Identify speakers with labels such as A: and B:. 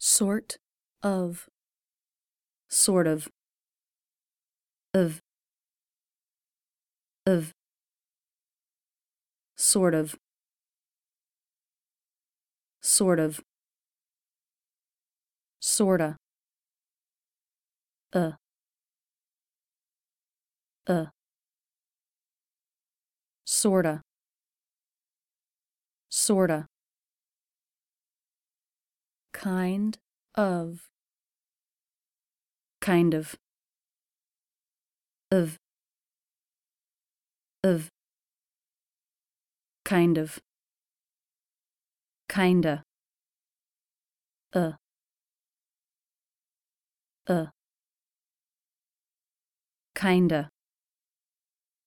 A: Sort of, sort of, of, of, sort of, sort of, sorta, uh, sorta, sorta, kind of, kind of, kind of, kinda, uh, kinda.